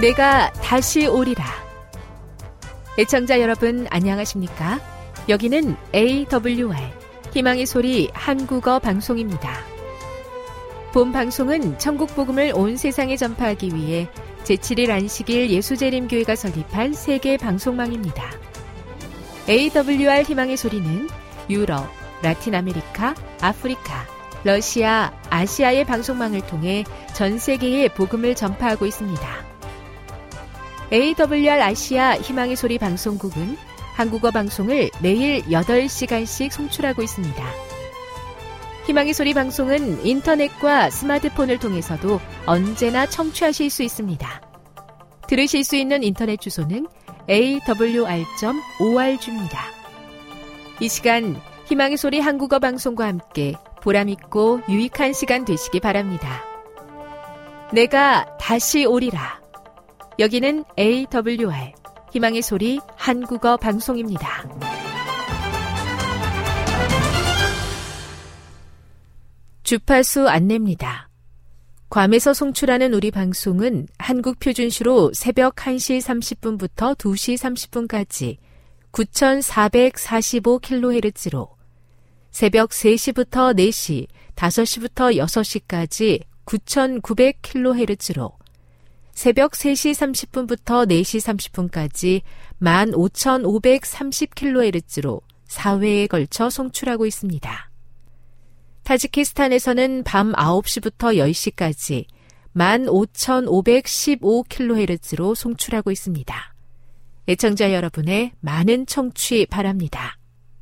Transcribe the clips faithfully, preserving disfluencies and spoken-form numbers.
내가 다시 오리라. 애청자 여러분 안녕하십니까? 여기는 에이더블유알 희망의 소리 한국어 방송입니다. 본 방송은 천국 복음을 온 세상에 전파하기 위해 제칠 일 안식일 예수재림교회가 설립한 세계 방송망입니다. 에이더블유알 희망의 소리는 유럽, 라틴 아메리카, 아프리카, 러시아, 아시아의 방송망을 통해 전 세계에 복음을 전파하고 있습니다. 에이더블유알 아시아 희망의 소리 방송국은 한국어 방송을 매일 여덟 시간씩 송출하고 있습니다. 희망의 소리 방송은 인터넷과 스마트폰을 통해서도 언제나 청취하실 수 있습니다. 들으실 수 있는 인터넷 주소는 에이더블유알 닷 오알지입니다. 이 시간 희망의 소리 한국어 방송과 함께 보람있고 유익한 시간 되시기 바랍니다. 내가 다시 오리라. 여기는 에이더블유알 희망의 소리 한국어 방송입니다. 주파수 안내입니다. 괌에서 송출하는 우리 방송은 한국 표준시로 새벽 한 시 삼십 분부터 두 시 삼십 분까지 구천사백사십오 킬로헤르츠로, 새벽 세 시부터 네 시, 다섯 시부터 여섯 시까지 구천구백 킬로헤르츠로, 새벽 세 시 삼십 분부터 네 시 삼십 분까지 만 오천오백삼십 킬로헤르츠로 사 회에 걸쳐 송출하고 있습니다. 타지키스탄에서는 밤 아홉 시부터 열 시까지 만 오천오백십오 킬로헤르츠로 송출하고 있습니다. 애청자 여러분의 많은 청취 바랍니다.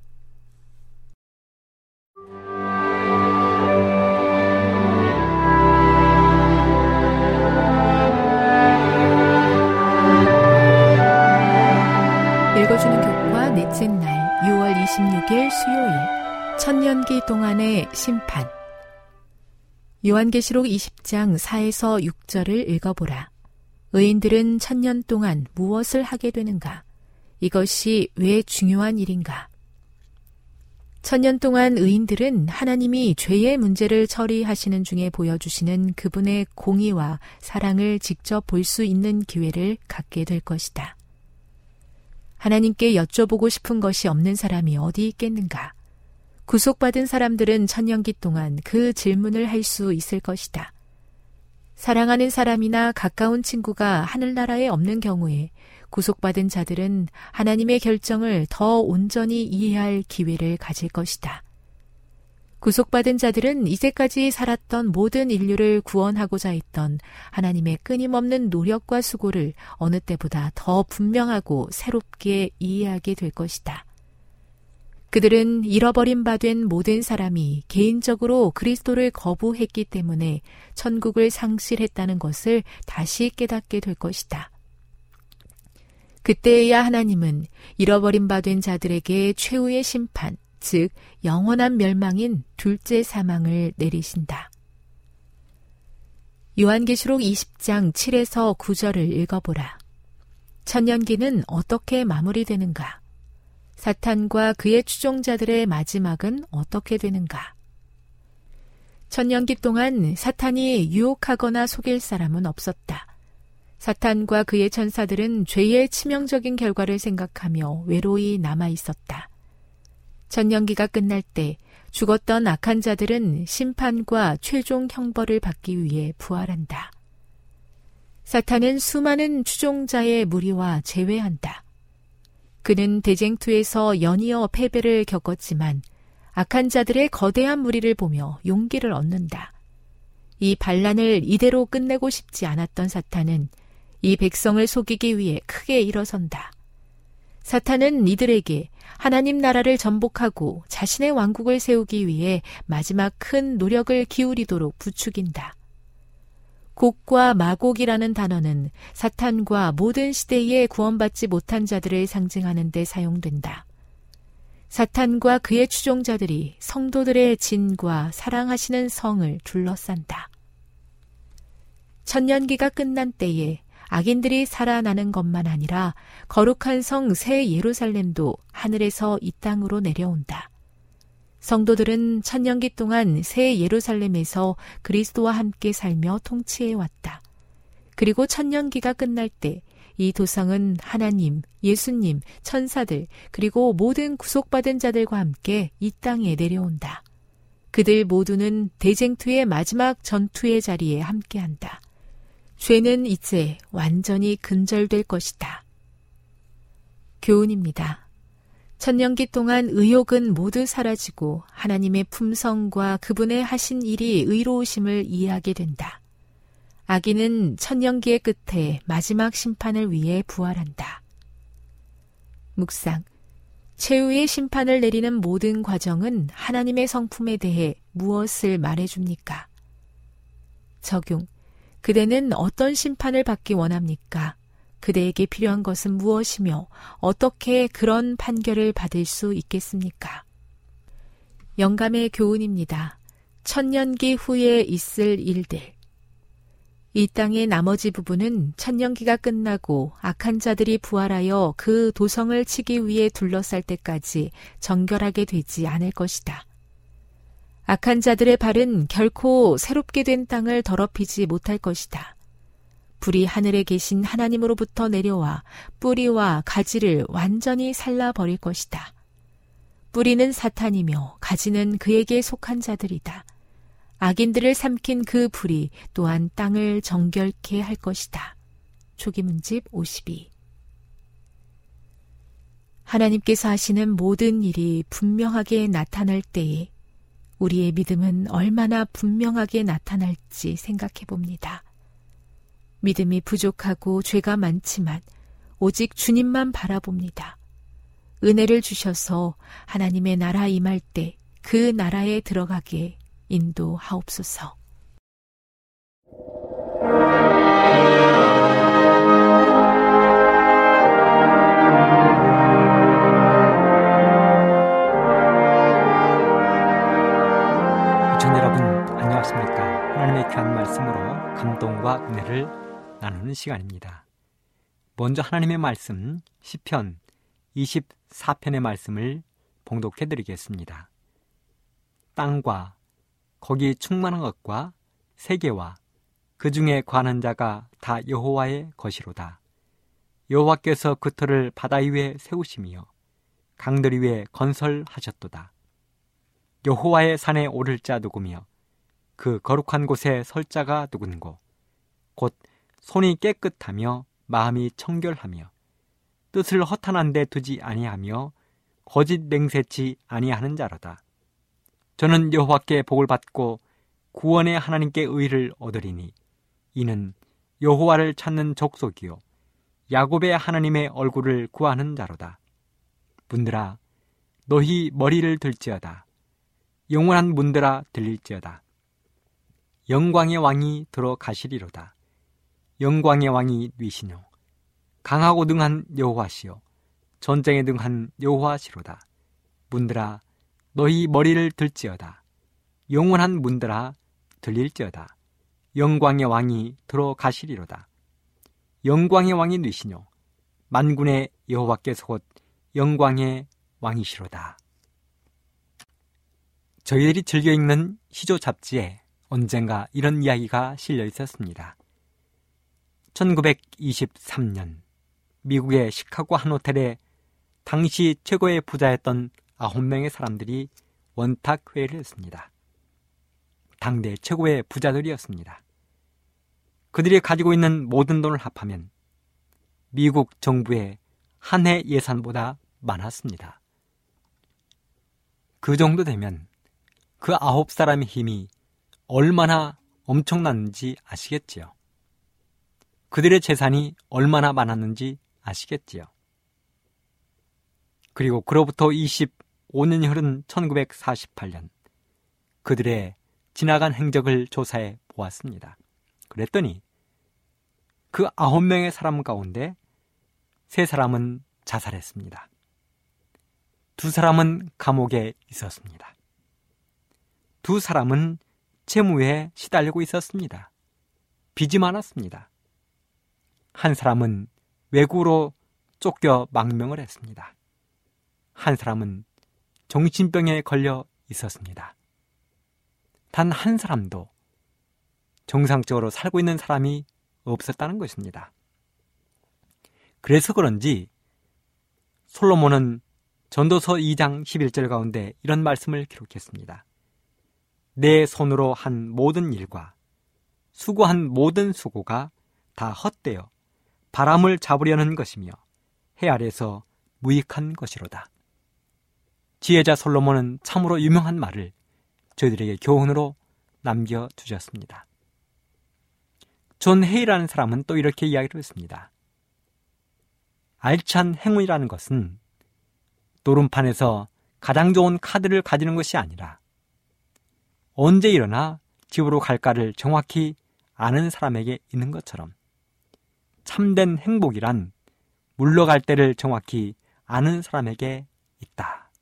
읽어주는 교과 넷째 날 유월 이십육일 수요일 천년기 동안의 심판. 요한계시록 이십 장 사에서 육 절을 읽어보라. 의인들은 천년 동안 무엇을 하게 되는가? 이것이 왜 중요한 일인가? 천년 동안 의인들은 하나님이 죄의 문제를 처리하시는 중에 보여주시는 그분의 공의와 사랑을 직접 볼 수 있는 기회를 갖게 될 것이다. 하나님께 여쭤보고 싶은 것이 없는 사람이 어디 있겠는가? 구속받은 사람들은 천년기 동안 그 질문을 할 수 있을 것이다. 사랑하는 사람이나 가까운 친구가 하늘나라에 없는 경우에 구속받은 자들은 하나님의 결정을 더 온전히 이해할 기회를 가질 것이다. 구속받은 자들은 이제까지 살았던 모든 인류를 구원하고자 했던 하나님의 끊임없는 노력과 수고를 어느 때보다 더 분명하고 새롭게 이해하게 될 것이다. 그들은 잃어버린 바 된 모든 사람이 개인적으로 그리스도를 거부했기 때문에 천국을 상실했다는 것을 다시 깨닫게 될 것이다. 그때에야 하나님은 잃어버린 바 된 자들에게 최후의 심판, 즉 영원한 멸망인 둘째 사망을 내리신다. 요한계시록 이십 장 칠에서 구 절을 읽어보라. 천년기는 어떻게 마무리되는가? 사탄과 그의 추종자들의 마지막은 어떻게 되는가? 천년기 동안 사탄이 유혹하거나 속일 사람은 없었다. 사탄과 그의 천사들은 죄의 치명적인 결과를 생각하며 외로이 남아 있었다. 천년기가 끝날 때 죽었던 악한 자들은 심판과 최종 형벌을 받기 위해 부활한다. 사탄은 수많은 추종자의 무리와 제외한다. 그는 대쟁투에서 연이어 패배를 겪었지만 악한 자들의 거대한 무리를 보며 용기를 얻는다. 이 반란을 이대로 끝내고 싶지 않았던 사탄은 이 백성을 속이기 위해 크게 일어선다. 사탄은 이들에게 하나님 나라를 전복하고 자신의 왕국을 세우기 위해 마지막 큰 노력을 기울이도록 부추긴다. 곡과 마곡이라는 단어는 사탄과 모든 시대에 구원받지 못한 자들을 상징하는 데 사용된다. 사탄과 그의 추종자들이 성도들의 진과 사랑하시는 성을 둘러싼다. 천년기가 끝난 때에 악인들이 살아나는 것만 아니라 거룩한 성 새 예루살렘도 하늘에서 이 땅으로 내려온다. 성도들은 천년기 동안 새 예루살렘에서 그리스도와 함께 살며 통치해왔다. 그리고 천년기가 끝날 때 이 도성은 하나님, 예수님, 천사들, 그리고 모든 구속받은 자들과 함께 이 땅에 내려온다. 그들 모두는 대쟁투의 마지막 전투의 자리에 함께한다. 죄는 이제 완전히 근절될 것이다. 교훈입니다. 천년기 동안 의욕은 모두 사라지고 하나님의 품성과 그분의 하신 일이 의로우심을 이해하게 된다. 악인은 천년기의 끝에 마지막 심판을 위해 부활한다. 묵상. 최후의 심판을 내리는 모든 과정은 하나님의 성품에 대해 무엇을 말해줍니까? 적용. 그대는 어떤 심판을 받기 원합니까? 그대에게 필요한 것은 무엇이며 어떻게 그런 판결을 받을 수 있겠습니까? 영감의 교훈입니다. 천년기 후에 있을 일들. 이 땅의 나머지 부분은 천년기가 끝나고 악한 자들이 부활하여 그 도성을 치기 위해 둘러쌀 때까지 정결하게 되지 않을 것이다. 악한 자들의 발은 결코 새롭게 된 땅을 더럽히지 못할 것이다. 불이 하늘에 계신 하나님으로부터 내려와 뿌리와 가지를 완전히 살라버릴 것이다. 뿌리는 사탄이며 가지는 그에게 속한 자들이다. 악인들을 삼킨 그 불이 또한 땅을 정결케 할 것이다. 초기문집 오십이. 하나님께서 하시는 모든 일이 분명하게 나타날 때에 우리의 믿음은 얼마나 분명하게 나타날지 생각해 봅니다. 믿음이 부족하고 죄가 많지만 오직 주님만 바라봅니다. 은혜를 주셔서 하나님의 나라 임할 때 그 나라에 들어가게 인도하옵소서. 시청자 여러분 안녕하십니까? 하나님의 귀한 말씀으로 감동과 은혜를 나누는 시간입니다. 먼저 하나님의 말씀 시편 이십사 편의 말씀을 봉독해 드리겠습니다. 땅과 거기 충만한 것과 세계와 그 중에 관한 자가 다 여호와의 것이로다. 여호와께서 그 터를 바다 위에 세우시며 강들 위에 건설하셨도다. 여호와의 산에 오를 자 누구며 그 거룩한 곳에 설 자가 누군고 곧 손이 깨끗하며 마음이 청결하며 뜻을 허탄한 데 두지 아니하며 거짓 맹세치 아니하는 자로다. 저는 여호와께 복을 받고 구원의 하나님께 의를 얻으리니 이는 여호와를 찾는 족속이요 야곱의 하나님의 얼굴을 구하는 자로다. 문들아 너희 머리를 들지어다. 영원한 문들아 들릴지어다. 영광의 왕이 들어가시리로다. 영광의 왕이 뉘시뇨 강하고 능한 여호와시요 전쟁에 능한 여호와시로다. 문들아 너희 머리를 들지어다. 영원한 문들아 들릴지어다. 영광의 왕이 들어가시리로다. 영광의 왕이 뉘시뇨 만군의 여호와께서 곧 영광의 왕이시로다. 저희들이 즐겨 읽는 시조 잡지에 언젠가 이런 이야기가 실려 있었습니다. 천구백이십삼 년 미국의 시카고 한 호텔에 당시 최고의 부자였던 아홉 명의 사람들이 원탁 회의를 했습니다. 당대 최고의 부자들이었습니다. 그들이 가지고 있는 모든 돈을 합하면 미국 정부의 한 해 예산보다 많았습니다. 그 정도 되면 그 아홉 사람의 힘이 얼마나 엄청났는지 아시겠지요? 그들의 재산이 얼마나 많았는지 아시겠지요? 그리고 그로부터 이십오 년이 흐른 천구백사십팔 년 그들의 지나간 행적을 조사해 보았습니다. 그랬더니 그 아홉 명의 사람 가운데 세 사람은 자살했습니다. 두 사람은 감옥에 있었습니다. 두 사람은 채무에 시달리고 있었습니다. 빚이 많았습니다. 한 사람은 외국으로 쫓겨 망명을 했습니다. 한 사람은 정신병에 걸려 있었습니다. 단 한 사람도 정상적으로 살고 있는 사람이 없었다는 것입니다. 그래서 그런지 솔로몬은 전도서 이 장 십일 절 가운데 이런 말씀을 기록했습니다. 내 손으로 한 모든 일과 수고한 모든 수고가 다 헛되어 바람을 잡으려는 것이며 해 아래서 무익한 것이로다. 지혜자 솔로몬은 참으로 유명한 말을 저희들에게 교훈으로 남겨주셨습니다. 존 헤이라는 사람은 또 이렇게 이야기를 했습니다. 알찬 행운이라는 것은 노름판에서 가장 좋은 카드를 가지는 것이 아니라 언제 일어나 집으로 갈까를 정확히 아는 사람에게 있는 것처럼 참된 행복이란 물러갈 때를 정확히 아는 사람에게 있다.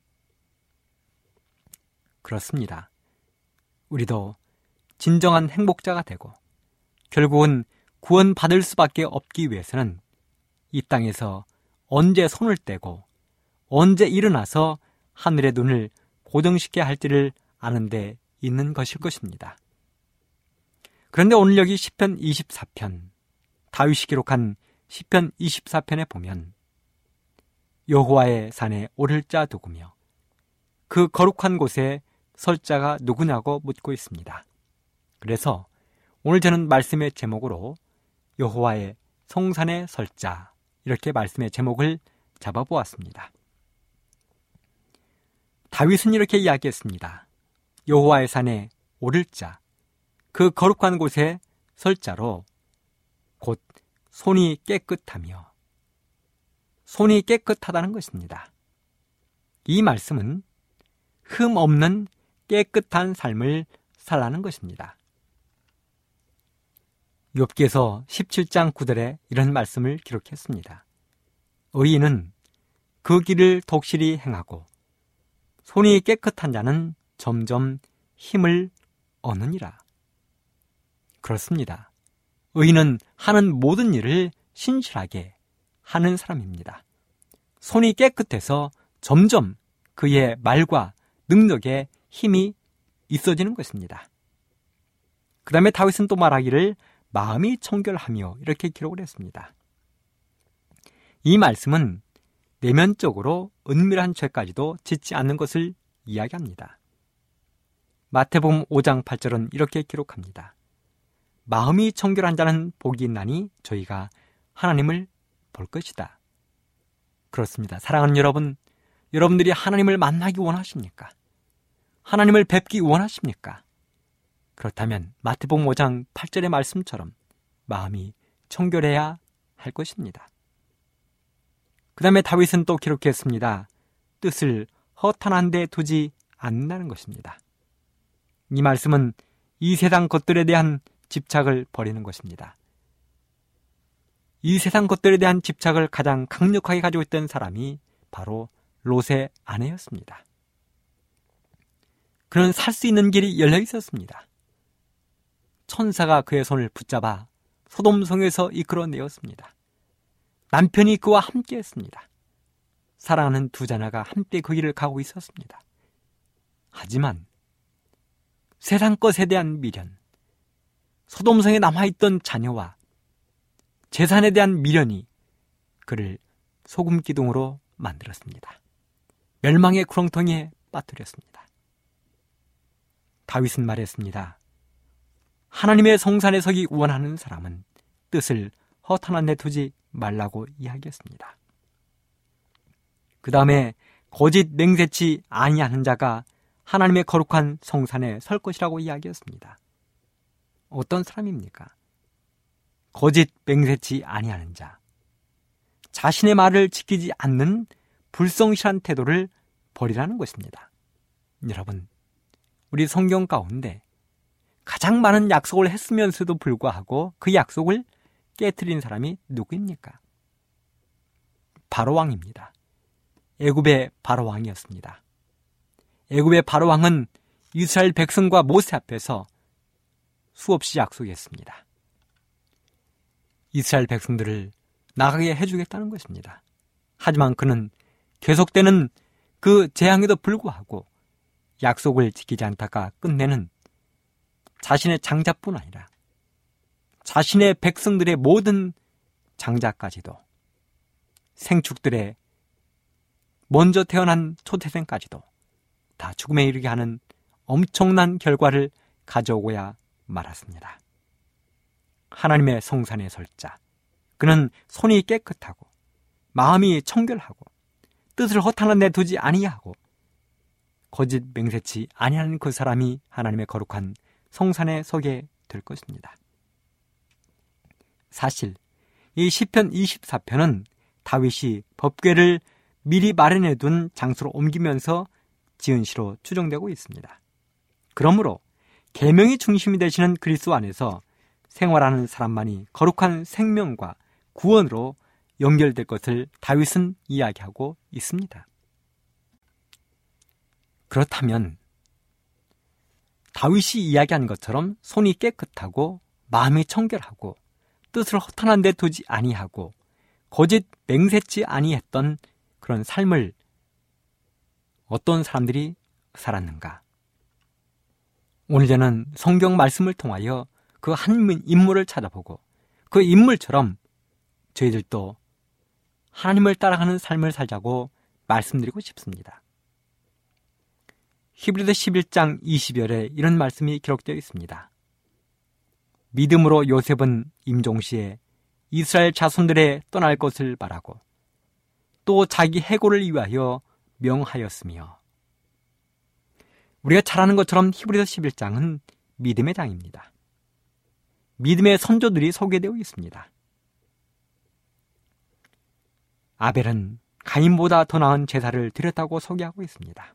그렇습니다. 우리도 진정한 행복자가 되고 결국은 구원받을 수밖에 없기 위해서는 이 땅에서 언제 손을 떼고 언제 일어나서 하늘의 눈을 고정시켜야 할지를 아는 데 있는 것일 것입니다. 그런데 오늘 여기 시편 이십사 편, 다윗이 기록한 시편 이십사 편에 보면 여호와의 산에 오를 자 누구며 그 거룩한 곳에 설 자가 누구냐고 묻고 있습니다. 그래서 오늘 저는 말씀의 제목으로 여호와의 성산에 설 자, 이렇게 말씀의 제목을 잡아보았습니다. 다윗은 이렇게 이야기했습니다. 여호와의 산에 오를 자, 그 거룩한 곳에 설 자로 곧 손이 깨끗하며, 손이 깨끗하다는 것입니다. 이 말씀은 흠 없는 깨끗한 삶을 살라는 것입니다. 욥기서 십칠 장 구 절에 이런 말씀을 기록했습니다. 의인은 그 길을 독실히 행하고 손이 깨끗한 자는 점점 힘을 얻느니라. 그렇습니다. 의인은 하는 모든 일을 신실하게 하는 사람입니다. 손이 깨끗해서 점점 그의 말과 능력에 힘이 있어지는 것입니다. 그 다음에 다윗은 또 말하기를 마음이 청결하며 이렇게 기록을 했습니다. 이 말씀은 내면적으로 은밀한 죄까지도 짓지 않는 것을 이야기합니다. 마태복음 오 장 팔 절은 이렇게 기록합니다. 마음이 청결한 자는 복이 있나니 저희가 하나님을 볼 것이다. 그렇습니다. 사랑하는 여러분, 여러분들이 하나님을 만나기 원하십니까? 하나님을 뵙기 원하십니까? 그렇다면 마태복음 오 장 팔 절의 말씀처럼 마음이 청결해야 할 것입니다. 그 다음에 다윗은 또 기록했습니다. 뜻을 허탄한 데 두지 않는다는 것입니다. 이 말씀은 이 세상 것들에 대한 집착을 버리는 것입니다. 이 세상 것들에 대한 집착을 가장 강력하게 가지고 있던 사람이 바로 롯의 아내였습니다. 그는 살 수 있는 길이 열려 있었습니다. 천사가 그의 손을 붙잡아 소돔성에서 이끌어내었습니다. 남편이 그와 함께 했습니다. 사랑하는 두 자녀가 함께 그 길을 가고 있었습니다. 하지만 세상 것에 대한 미련, 소돔성에 남아있던 자녀와 재산에 대한 미련이 그를 소금 기둥으로 만들었습니다. 멸망의 구렁텅이에 빠뜨렸습니다. 다윗은 말했습니다. 하나님의 성산에 서기 원하는 사람은 뜻을 허탄한 데 두지 말라고 이야기했습니다. 그 다음에 거짓 맹세치 아니하는 자가 하나님의 거룩한 성산에 설 것이라고 이야기했습니다. 어떤 사람입니까? 거짓 맹세치 아니하는 자, 자신의 말을 지키지 않는 불성실한 태도를 버리라는 것입니다. 여러분, 우리 성경 가운데 가장 많은 약속을 했으면서도 불구하고 그 약속을 깨트린 사람이 누구입니까? 바로왕입니다. 애굽의 바로왕이었습니다. 애굽의 바로왕은 이스라엘 백성과 모세 앞에서 수없이 약속했습니다. 이스라엘 백성들을 나가게 해주겠다는 것입니다. 하지만 그는 계속되는 그 재앙에도 불구하고 약속을 지키지 않다가 끝내는 자신의 장자뿐 아니라 자신의 백성들의 모든 장자까지도, 생축들의 먼저 태어난 초태생까지도 다 죽음에 이르게 하는 엄청난 결과를 가져오고야 말았습니다. 하나님의 성산에 설 자, 그는 손이 깨끗하고 마음이 청결하고 뜻을 허탄한 데 두지 아니하고 거짓 맹세치 아니하는 그 사람이 하나님의 거룩한 성산에 서게 될 것입니다. 사실 이 시편 이십사 편은 다윗이 법궤를 미리 마련해 둔 장소로 옮기면서 지은 시로 추정되고 있습니다. 그러므로 계명이 중심이 되시는 그리스도 안에서 생활하는 사람만이 거룩한 생명과 구원으로 연결될 것을 다윗은 이야기하고 있습니다. 그렇다면 다윗이 이야기한 것처럼 손이 깨끗하고 마음이 청결하고 뜻을 허탄한 데 두지 아니하고 거짓 맹세치 아니했던 그런 삶을 어떤 사람들이 살았는가? 오늘 저는 성경 말씀을 통하여 그 한 인물을 찾아보고 그 인물처럼 저희들도 하나님을 따라가는 삶을 살자고 말씀드리고 싶습니다. 히브리서 십일 장 이십 절에 이런 말씀이 기록되어 있습니다. 믿음으로 요셉은 임종시에 이스라엘 자손들의 떠날 것을 바라고 또 자기 해고를 위하여 명하였으며, 우리가 잘 아는 것처럼 히브리서 십일 장은 믿음의 장입니다. 믿음의 선조들이 소개되어 있습니다. 아벨은 가인보다 더 나은 제사를 드렸다고 소개하고 있습니다.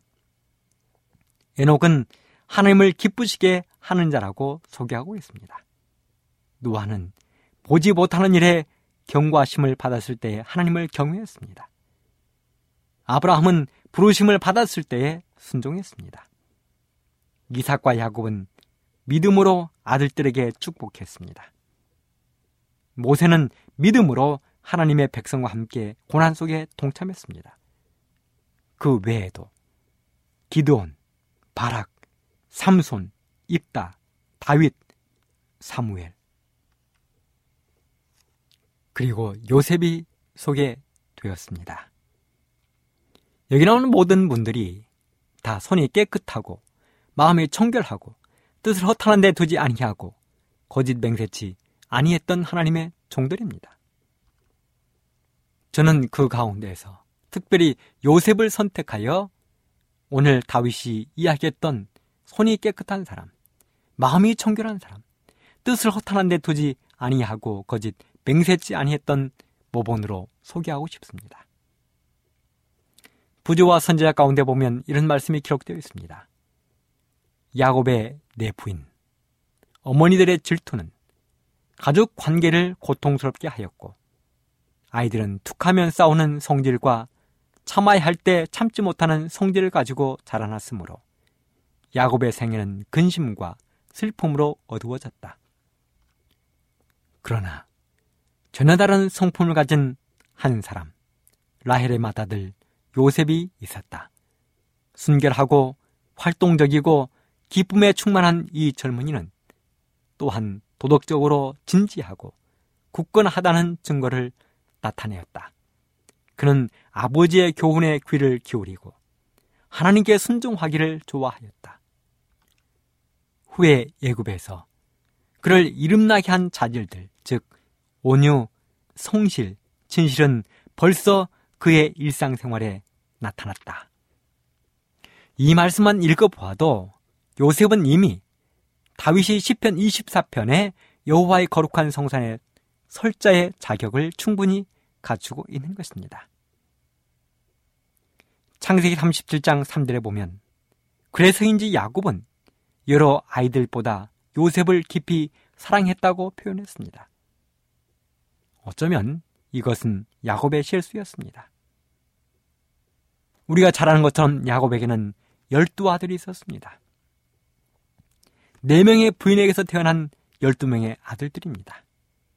에녹은 하나님을 기쁘시게 하는 자라고 소개하고 있습니다. 노아는 보지 못하는 일에 경고하심을 받았을 때에 하나님을 경외했습니다. 아브라함은 부르심을 받았을 때에 순종했습니다. 이삭과 야곱은 믿음으로 아들들에게 축복했습니다. 모세는 믿음으로 하나님의 백성과 함께 고난 속에 동참했습니다. 그 외에도 기드온, 바락, 삼손, 입다, 다윗, 사무엘, 그리고 요셉이 소개되었습니다. 여기 나오는 모든 분들이 다 손이 깨끗하고 마음이 청결하고 뜻을 허탄한 데 두지 아니하고 거짓 맹세치 아니했던 하나님의 종들입니다. 저는 그 가운데에서 특별히 요셉을 선택하여 오늘 다윗이 이야기했던 손이 깨끗한 사람, 마음이 청결한 사람, 뜻을 허탄한 데 두지 아니하고 거짓 맹세치 아니했던 모본으로 소개하고 싶습니다. 부조와 선지자 가운데 보면 이런 말씀이 기록되어 있습니다. 야곱의 네 부인, 어머니들의 질투는 가족 관계를 고통스럽게 하였고 아이들은 툭하면 싸우는 성질과 참아야 할 때 참지 못하는 성질을 가지고 자라났으므로 야곱의 생애는 근심과 슬픔으로 어두워졌다. 그러나 전혀 다른 성품을 가진 한 사람, 라헬의 맏아들 요셉이 있었다. 순결하고 활동적이고 기쁨에 충만한 이 젊은이는 또한 도덕적으로 진지하고 굳건하다는 증거를 나타내었다. 그는 아버지의 교훈에 귀를 기울이고 하나님께 순종하기를 좋아하였다. 후에 애굽에서 그를 이름나게 한 자질들, 즉 온유, 성실, 진실은 벌써 그의 일상생활에 나타났다. 이 말씀만 읽어보아도 요셉은 이미 다윗이 시편 이십사 편에 여호와의 거룩한 성산에 설자의 자격을 충분히 갖추고 있는 것입니다. 창세기 삼십칠 장 삼 절에 보면 그래서인지 야곱은 여러 아이들보다 요셉을 깊이 사랑했다고 표현했습니다. 어쩌면 이것은 야곱의 실수였습니다. 우리가 잘 아는 것처럼 야곱에게는 열두 아들이 있었습니다. 네 명의 부인에게서 태어난 열두 명의 아들들입니다.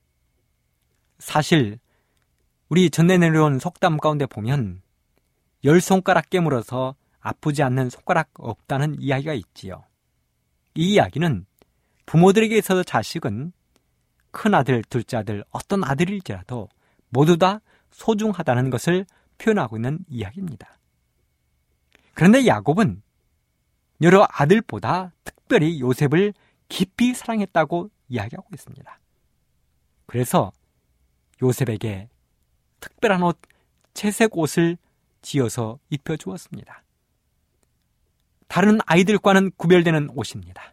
사실 우리 전에 내려온 속담 가운데 보면 열 손가락 깨물어서 아프지 않는 손가락 없다는 이야기가 있지요. 이 이야기는 부모들에게 있어서 자식은 큰 아들, 둘째 아들, 어떤 아들일지라도 모두 다 소중하다는 것을 표현하고 있는 이야기입니다. 그런데 야곱은 여러 아들보다 특별히 요셉을 깊이 사랑했다고 이야기하고 있습니다. 그래서 요셉에게 특별한 옷, 채색 옷을 지어서 입혀주었습니다. 다른 아이들과는 구별되는 옷입니다.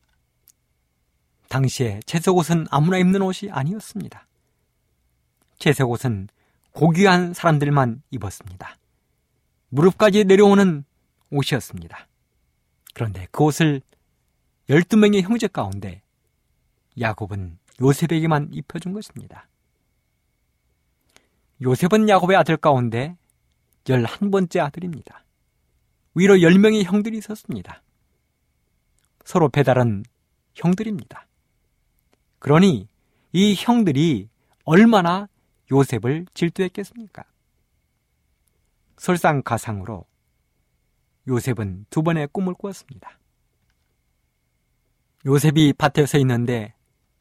당시에 채색 옷은 아무나 입는 옷이 아니었습니다. 채색 옷은 고귀한 사람들만 입었습니다. 무릎까지 내려오는 옷이었습니다. 그런데 그 옷을 열두 명의 형제 가운데 야곱은 요셉에게만 입혀준 것입니다. 요셉은 야곱의 아들 가운데 열한 번째 아들입니다. 위로 열 명의 형들이 있었습니다. 서로 배다른 형들입니다. 그러니 이 형들이 얼마나 요셉을 질투했겠습니까? 설상가상으로 요셉은 두 번의 꿈을 꾸었습니다. 요셉이 밭에 서 있는데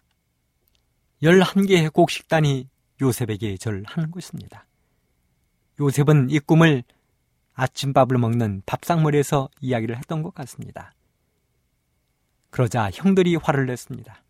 열한 개의 곡식단이 요셉에게 절을 하는 것입니다. 요셉은 이 꿈을 아침밥을 먹는 밥상머리에서 이야기를 했던 것 같습니다. 그러자 형들이 화를 냈습니다.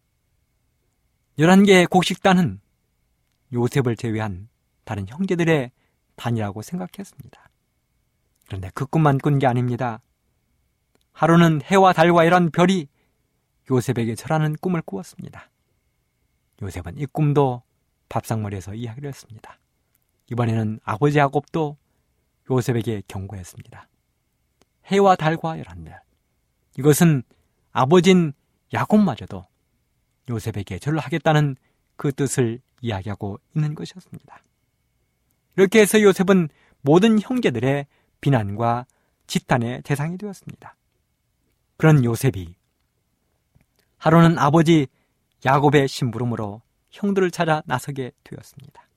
열한 개의 곡식단은 요셉을 제외한 다른 형제들의 단이라고 생각했습니다. 그런데 그 꿈만 꾼 게 아닙니다. 하루는 해와 달과 이런 별이 요셉에게 절하는 꿈을 꾸었습니다. 요셉은 이 꿈도 밥상머리에서 이야기를 했습니다. 이번에는 아버지 야곱도 요셉에게 경고했습니다. 해와 달과 열한 별, 이것은 아버지인 야곱마저도 요셉에게 절을 하겠다는 그 뜻을 이야기하고 있는 것이었습니다. 이렇게 해서 요셉은 모든 형제들의 비난과 지탄의 대상이 되었습니다. 그런 요셉이 하루는 아버지 야곱의 심부름으로 형들을 찾아 나서게 되었습니다.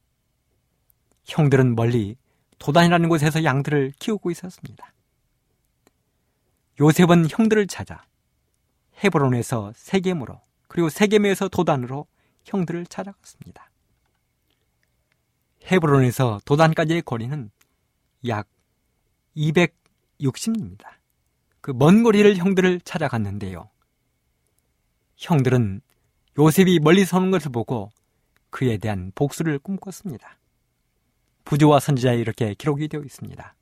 형들은 멀리 도단이라는 곳에서 양들을 키우고 있었습니다. 요셉은 형들을 찾아 헤브론에서 세겜으로, 그리고 세겜에서 도단으로 형들을 찾아갔습니다. 헤브론에서 도단까지의 거리는 약 이백육십 리입니다. 그 먼 거리를 형들을 찾아갔는데요. 형들은 요셉이 멀리서 오는 것을 보고 그에 대한 복수를 꿈꿨습니다. 부조와 선지자에 이렇게 기록이 되어 있습니다.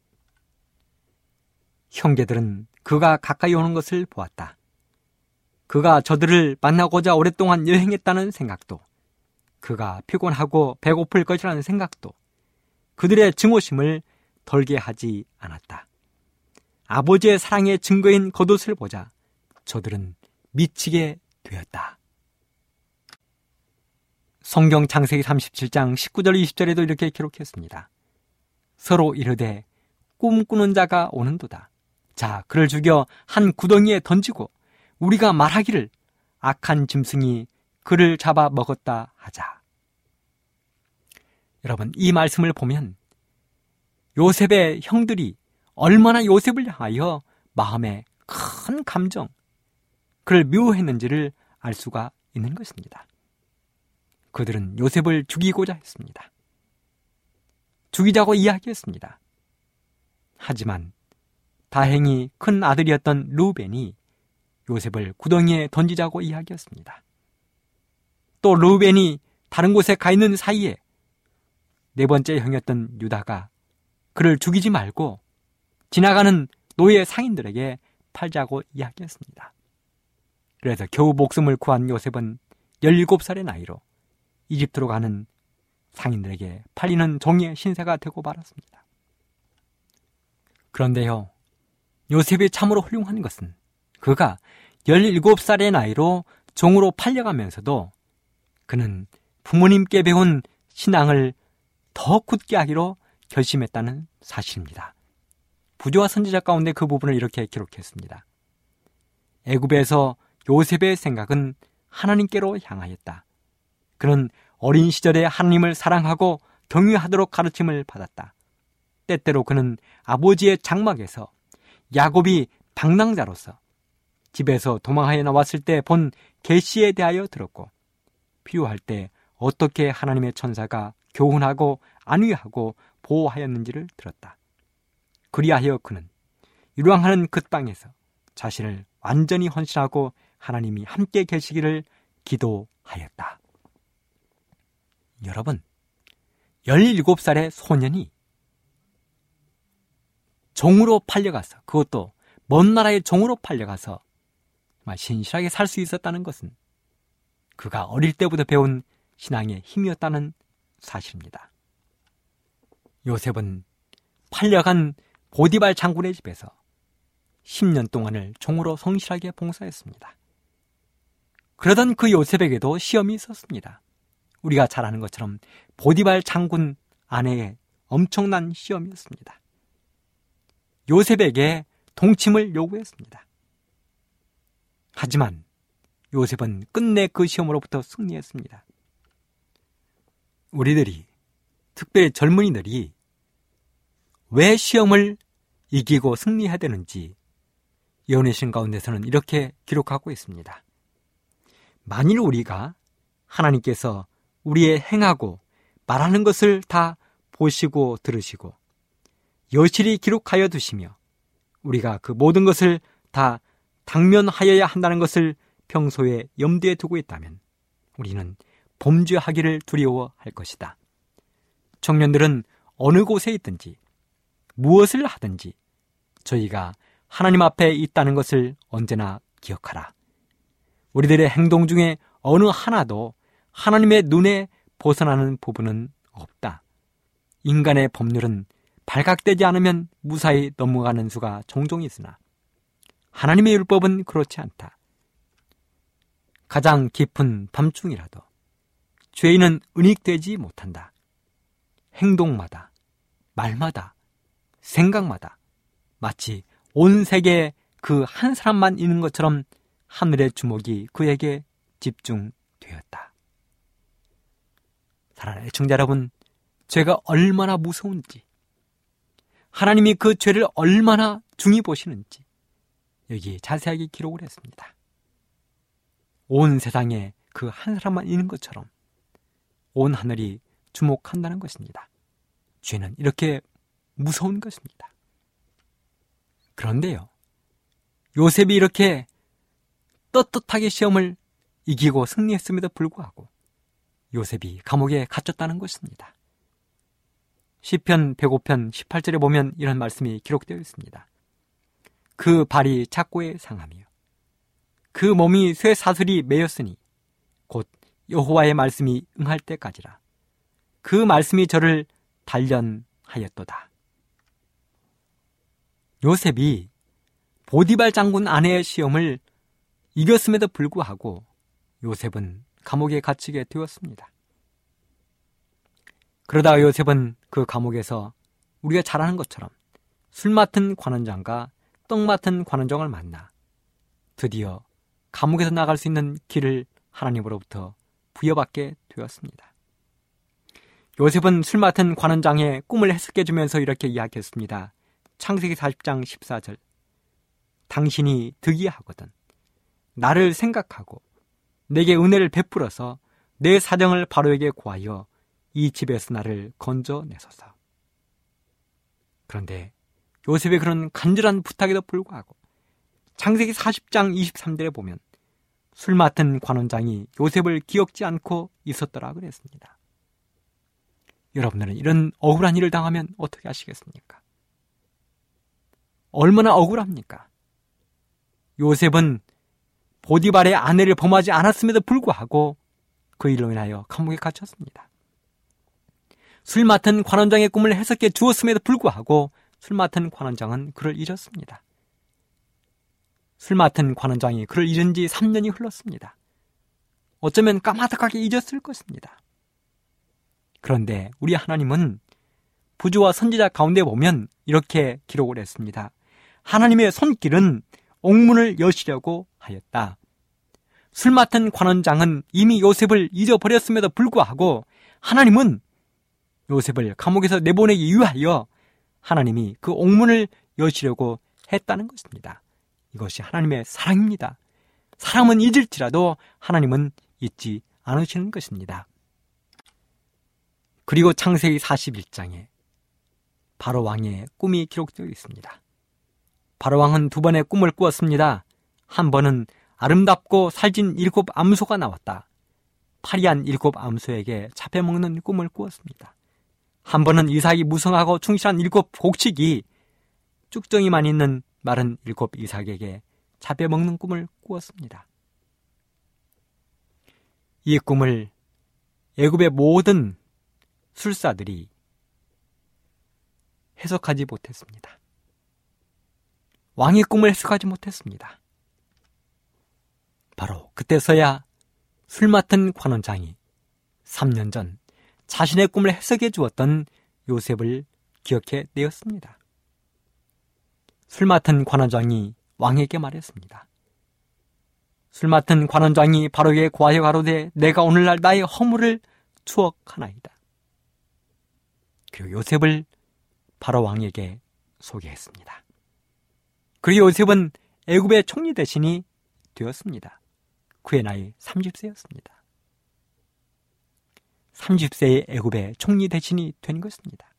형제들은 그가 가까이 오는 것을 보았다. 그가 저들을 만나고자 오랫동안 여행했다는 생각도, 그가 피곤하고 배고플 것이라는 생각도 그들의 증오심을 덜게 하지 않았다. 아버지의 사랑의 증거인 겉옷을 보자 저들은 미치게 되었다. 성경 창세기 삼십칠 장 십구 절 이십 절에도 이렇게 기록했습니다. 서로 이르되 꿈꾸는 자가 오는도다. 자, 그를 죽여 한 구덩이에 던지고 우리가 말하기를 악한 짐승이 그를 잡아 먹었다 하자. 여러분, 이 말씀을 보면 요셉의 형들이 얼마나 요셉을 향하여 마음에 큰 감정, 그를 미워했는지를 알 수가 있는 것입니다. 그들은 요셉을 죽이고자 했습니다. 죽이자고 이야기했습니다. 하지만 다행히 큰 아들이었던 루벤이 요셉을 구덩이에 던지자고 이야기했습니다. 또 루벤이 다른 곳에 가 있는 사이에 네 번째 형이었던 유다가 그를 죽이지 말고 지나가는 노예 상인들에게 팔자고 이야기했습니다. 그래서 겨우 목숨을 구한 요셉은 열일곱 살의 나이로 이집트로 가는 상인들에게 팔리는 종의 신세가 되고 말았습니다. 그런데요, 요셉이 참으로 훌륭한 것은 그가 열일곱 살의 나이로 종으로 팔려가면서도 그는 부모님께 배운 신앙을 더 굳게 하기로 결심했다는 사실입니다. 부조와 선지자 가운데 그 부분을 이렇게 기록했습니다. 애굽에서 요셉의 생각은 하나님께로 향하였다. 그는 어린 시절에 하나님을 사랑하고 경외하도록 가르침을 받았다. 때때로 그는 아버지의 장막에서 야곱이 방랑자로서 집에서 도망하여 나왔을 때 본 계시에 대하여 들었고, 필요할 때 어떻게 하나님의 천사가 교훈하고 안위하고 보호하였는지를 들었다. 그리하여 그는 유랑하는 그 땅에서 자신을 완전히 헌신하고 하나님이 함께 계시기를 기도하였다. 여러분, 열일곱 살의 소년이 종으로 팔려가서, 그것도 먼 나라의 종으로 팔려가서 정말 신실하게 살 수 있었다는 것은 그가 어릴 때부터 배운 신앙의 힘이었다는 사실입니다. 요셉은 팔려간 보디발 장군의 집에서 십 년 동안을 종으로 성실하게 봉사했습니다. 그러던 그 요셉에게도 시험이 있었습니다. 우리가 잘 아는 것처럼 보디발 장군 아내의 엄청난 시험이었습니다. 요셉에게 동침을 요구했습니다. 하지만 요셉은 끝내 그 시험으로부터 승리했습니다. 우리들이, 특별히 젊은이들이 왜 시험을 이기고 승리해야 되는지 예언의 신 가운데서는 이렇게 기록하고 있습니다. 만일 우리가 하나님께서 우리의 행하고 말하는 것을 다 보시고 들으시고 여실히 기록하여 두시며 우리가 그 모든 것을 다 당면하여야 한다는 것을 평소에 염두에 두고 있다면 우리는 범죄하기를 두려워할 것이다. 청년들은 어느 곳에 있든지 무엇을 하든지 저희가 하나님 앞에 있다는 것을 언제나 기억하라. 우리들의 행동 중에 어느 하나도 하나님의 눈에 벗어나는 부분은 없다. 인간의 법률은 발각되지 않으면 무사히 넘어가는 수가 종종 있으나 하나님의 율법은 그렇지 않다. 가장 깊은 밤중이라도 죄인은 은닉되지 못한다. 행동마다, 말마다, 생각마다 마치 온 세계에 그 한 사람만 있는 것처럼 하늘의 주목이 그에게 집중되었다. 사랑하는 애청자 여러분, 죄가 얼마나 무서운지, 하나님이 그 죄를 얼마나 중히 보시는지 여기 자세하게 기록을 했습니다. 온 세상에 그 한 사람만 있는 것처럼 온 하늘이 주목한다는 것입니다. 죄는 이렇게 무서운 것입니다. 그런데요, 요셉이 이렇게 떳떳하게 시험을 이기고 승리했음에도 불구하고 요셉이 감옥에 갇혔다는 것입니다. 시편 백오 편 십팔 절에 보면 이런 말씀이 기록되어 있습니다. 그 발이 착고에 상하며 그 몸이 쇠사슬이 매였으니 곧 여호와의 말씀이 응할 때까지라. 그 말씀이 저를 단련하였도다. 요셉이 보디발 장군 아내의 시험을 이겼음에도 불구하고 요셉은 감옥에 갇히게 되었습니다. 그러다가 요셉은 그 감옥에서 우리가 잘 아는 것처럼 술 맡은 관원장과 떡 맡은 관원장을 만나 드디어 감옥에서 나갈 수 있는 길을 하나님으로부터 부여받게 되었습니다. 요셉은 술 맡은 관원장의 꿈을 해석해 주면서 이렇게 이야기했습니다. 창세기 사십 장 십사 절. 당신이 득이하거든 나를 생각하고 내게 은혜를 베풀어서 내 사정을 바로에게 고하여 이 집에서 나를 건져내소서. 그런데 요셉의 그런 간절한 부탁에도 불구하고 창세기 사십 장 이십삼 절에 보면 술 맡은 관원장이 요셉을 기억지 않고 있었더라 그랬습니다. 여러분들은 이런 억울한 일을 당하면 어떻게 하시겠습니까? 얼마나 억울합니까? 요셉은 보디발의 아내를 범하지 않았음에도 불구하고 그 일로 인하여 감옥에 갇혔습니다. 술 맡은 관원장의 꿈을 해석해 주었음에도 불구하고 술 맡은 관원장은 그를 잃었습니다. 술 맡은 관원장이 그를 잃은 지 삼 년이 흘렀습니다. 어쩌면 까마득하게 잊었을 것입니다. 그런데 우리 하나님은 부조와 선지자 가운데 보면 이렇게 기록을 했습니다. 하나님의 손길은 옥문을 여시려고 하였다. 술 맡은 관원장은 이미 요셉을 잊어버렸음에도 불구하고 하나님은 요셉을 감옥에서 내보내기 위하여 하나님이 그 옥문을 여시려고 했다는 것입니다. 이것이 하나님의 사랑입니다. 사람은 잊을지라도 하나님은 잊지 않으시는 것입니다. 그리고 창세기 사십일 장에 바로 왕의 꿈이 기록되어 있습니다. 바로 왕은 두 번의 꿈을 꾸었습니다. 한 번은 아름답고 살진 일곱 암소가 나왔다. 파리한 일곱 암소에게 잡혀먹는 꿈을 꾸었습니다. 한 번은 이삭이 무성하고 충실한 일곱 곡식이 쭉정이만 있는 마른 일곱 이삭에게 잡혀먹는 꿈을 꾸었습니다. 이 꿈을 애굽의 모든 술사들이 해석하지 못했습니다. 왕의 꿈을 해석하지 못했습니다. 바로 그때서야 술 맡은 관원장이 삼 년 전 자신의 꿈을 해석해 주었던 요셉을 기억해 내었습니다. 술 맡은 관원장이 왕에게 말했습니다. 술 맡은 관원장이 바로에게 고하여 가로되 내가 오늘날 나의 허물을 추억하나이다. 그리고 요셉을 바로 왕에게 소개했습니다. 그리고 요셉은 애굽의 총리 대신이 되었습니다. 그의 나이 삼십 세였습니다. 삼십 세의 애굽의 총리 대신이 된 것입니다.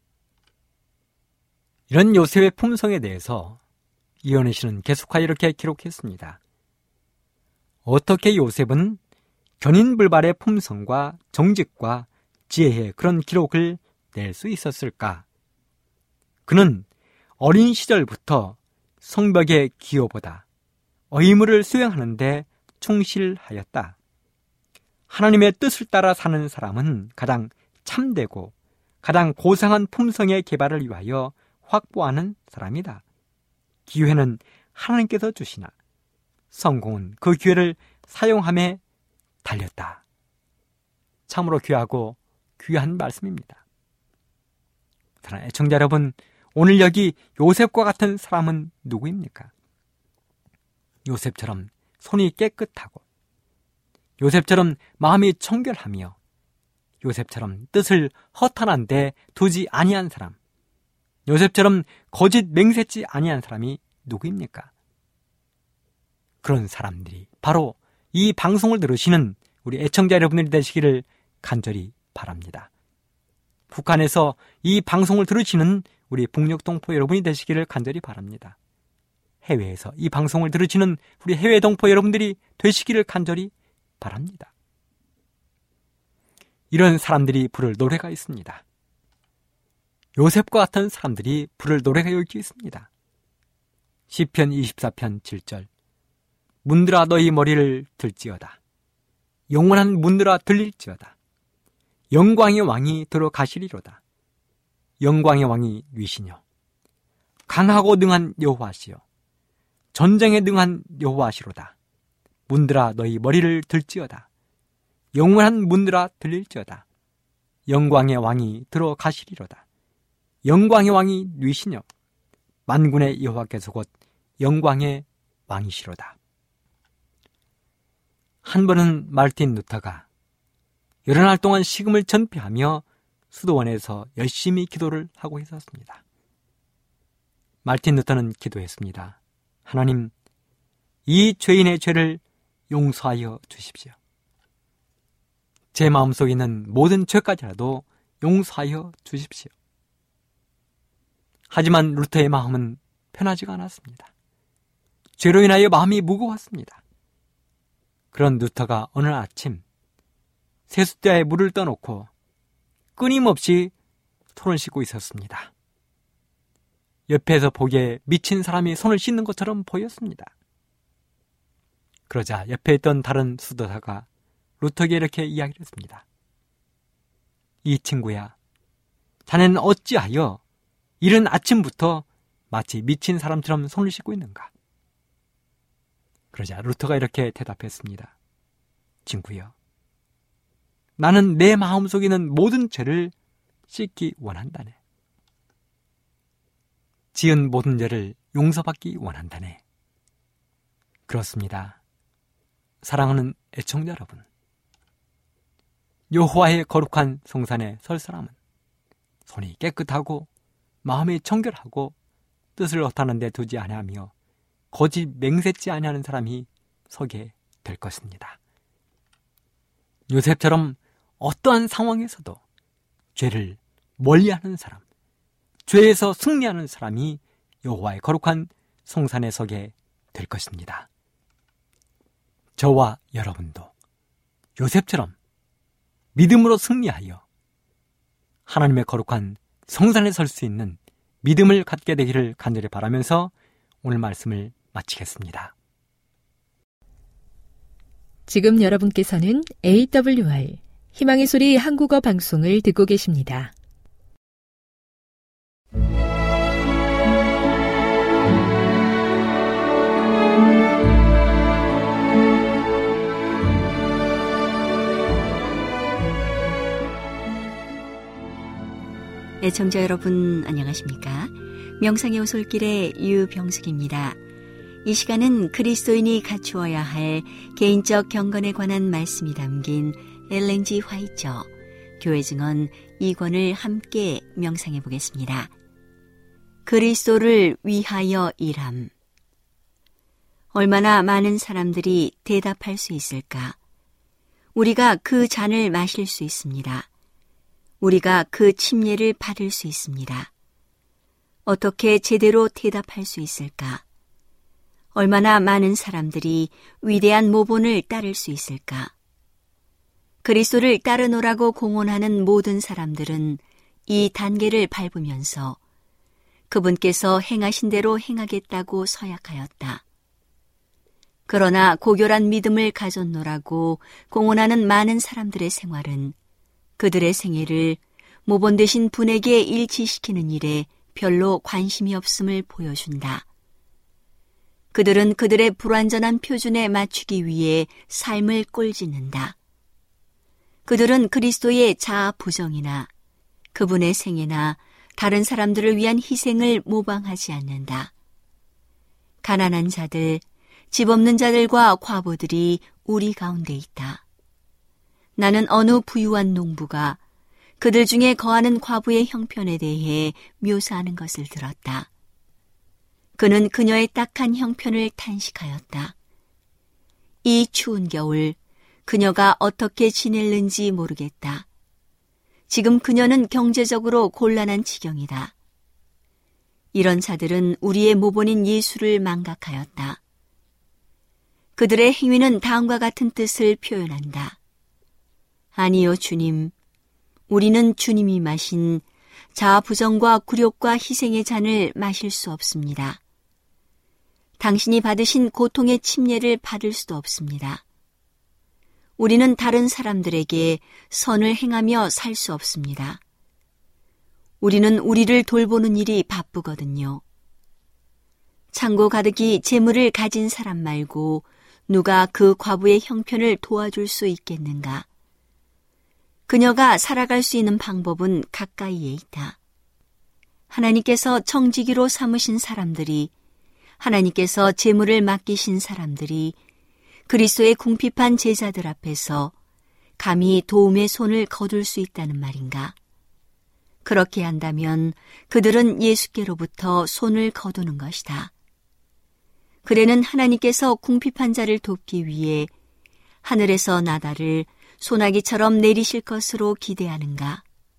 이런 요셉의 품성에 대해서 이현애 씨는 계속하여 이렇게 기록했습니다. 어떻게 요셉은 견인불발의 품성과 정직과 지혜의 그런 기록을 낼 수 있었을까? 그는 어린 시절부터 성벽의 기호보다 의무를 수행하는 데 충실하였다. 하나님의 뜻을 따라 사는 사람은 가장 참되고 가장 고상한 품성의 개발을 위하여 확보하는 사람이다. 기회는 하나님께서 주시나 성공은 그 기회를 사용함에 달렸다. 참으로 귀하고 귀한 말씀입니다. 사랑하는 애청자 여러분, 오늘 여기 요셉과 같은 사람은 누구입니까? 요셉처럼 손이 깨끗하고 요셉처럼 마음이 청결하며 요셉처럼 뜻을 허탄한 데 두지 아니한 사람, 요셉처럼 거짓 맹세치 아니한 사람이 누구입니까? 그런 사람들이 바로 이 방송을 들으시는 우리 애청자 여러분들이 되시기를 간절히 바랍니다. 북한에서 이 방송을 들으시는 우리 북녘동포 여러분이 되시기를 간절히 바랍니다. 해외에서 이 방송을 들으시는 우리 해외 동포 여러분들이 되시기를 간절히 바랍니다. 이런 사람들이 부를 노래가 있습니다. 요셉과 같은 사람들이 부를 노래가 여기 있습니다. 시편 이십사 편 칠 절 문들아 너희 머리를 들지어다. 영원한 문들아 들릴지어다. 영광의 왕이 들어가시리로다. 영광의 왕이 뉘시뇨. 강하고 능한 여호와시요 전쟁에 능한 여호와시로다. 문들아 너희 머리를 들지어다. 영원한 문들아 들릴지어다. 영광의 왕이 들어가시리로다. 영광의 왕이 뉘시뇨. 만군의 여호와께서 곧 영광의 왕이시로다. 한 번은 말틴 루터가 여러 날 동안 식음을 전폐하며 수도원에서 열심히 기도를 하고 있었습니다. 말틴 루터는 기도했습니다. 하나님, 이 죄인의 죄를 용서하여 주십시오. 제 마음속에 있는 모든 죄까지라도 용서하여 주십시오. 하지만 루터의 마음은 편하지가 않았습니다. 죄로 인하여 마음이 무거웠습니다. 그런 루터가 어느 아침 세숫대에 물을 떠놓고 끊임없이 손을 씻고 있었습니다. 옆에서 보기에 미친 사람이 손을 씻는 것처럼 보였습니다. 그러자 옆에 있던 다른 수도사가 루터에게 이렇게 이야기를 했습니다. 이 친구야, 자네는 어찌하여 이른 아침부터 마치 미친 사람처럼 손을 씻고 있는가? 그러자 루터가 이렇게 대답했습니다. 친구여, 나는 내 마음속에 있는 모든 죄를 씻기 원한다네. 지은 모든 죄를 용서받기 원한다네. 그렇습니다. 사랑하는 애청자 여러분, 여호와의 거룩한 성산에 설 사람은 손이 깨끗하고 마음이 청결하고 뜻을 허탄한 데 두지 아니하며 거짓 맹세치 아니하는 사람이 서게 될 것입니다. 요셉처럼 어떠한 상황에서도 죄를 멀리하는 사람, 죄에서 승리하는 사람이 여호와의 거룩한 성산에 서게 될 것입니다. 저와 여러분도 요셉처럼 믿음으로 승리하여 하나님의 거룩한 성산에 설 수 있는 믿음을 갖게 되기를 간절히 바라면서 오늘 말씀을 마치겠습니다. 지금 여러분께서는 에이더블유알 희망의 소리 한국어 방송을 듣고 계십니다. 애청자 여러분 안녕하십니까? 명상의 오솔길의 유병숙입니다. 이 시간은 그리스도인이 갖추어야 할 개인적 경건에 관한 말씀이 담긴 엘렌 지 화이처 교회 증언 이 권을 함께 명상해 보겠습니다. 그리스도를 위하여 일함. 얼마나 많은 사람들이 대답할 수 있을까? 우리가 그 잔을 마실 수 있습니다. 우리가 그 침례를 받을 수 있습니다. 어떻게 제대로 대답할 수 있을까? 얼마나 많은 사람들이 위대한 모본을 따를 수 있을까? 그리스도를 따르노라고 공언하는 모든 사람들은 이 단계를 밟으면서 그분께서 행하신 대로 행하겠다고 서약하였다. 그러나 고결한 믿음을 가졌노라고 공언하는 많은 사람들의 생활은 그들의 생애를 모본 되신 분에게 일치시키는 일에 별로 관심이 없음을 보여준다. 그들은 그들의 불완전한 표준에 맞추기 위해 삶을 꼴짓는다. 그들은 그리스도의 자아 부정이나 그분의 생애나 다른 사람들을 위한 희생을 모방하지 않는다. 가난한 자들, 집 없는 자들과 과부들이 우리 가운데 있다. 나는 어느 부유한 농부가 그들 중에 거하는 과부의 형편에 대해 묘사하는 것을 들었다. 그는 그녀의 딱한 형편을 탄식하였다. 이 추운 겨울 그녀가 어떻게 지낼는지 모르겠다. 지금 그녀는 경제적으로 곤란한 지경이다. 이런 자들은 우리의 모본인 예수를 망각하였다. 그들의 행위는 다음과 같은 뜻을 표현한다. 아니요, 주님. 우리는 주님이 마신 자아 부정과 굴욕과 희생의 잔을 마실 수 없습니다. 당신이 받으신 고통의 침례를 받을 수도 없습니다. 우리는 다른 사람들에게 선을 행하며 살 수 없습니다. 우리는 우리를 돌보는 일이 바쁘거든요. 창고 가득히 재물을 가진 사람 말고 누가 그 과부의 형편을 도와줄 수 있겠는가? 그녀가 살아갈 수 있는 방법은 가까이에 있다. 하나님께서 청지기로 삼으신 사람들이, 하나님께서 재물을 맡기신 사람들이 그리스도의 궁핍한 제자들 앞에서 감히 도움의 손을 거둘 수 있다는 말인가? 그렇게 한다면 그들은 예수께로부터 손을 거두는 것이다. 그래는 하나님께서 궁핍한 자를 돕기 위해 하늘에서 나다를 소나기처럼 내리실 것으로 기대하는가?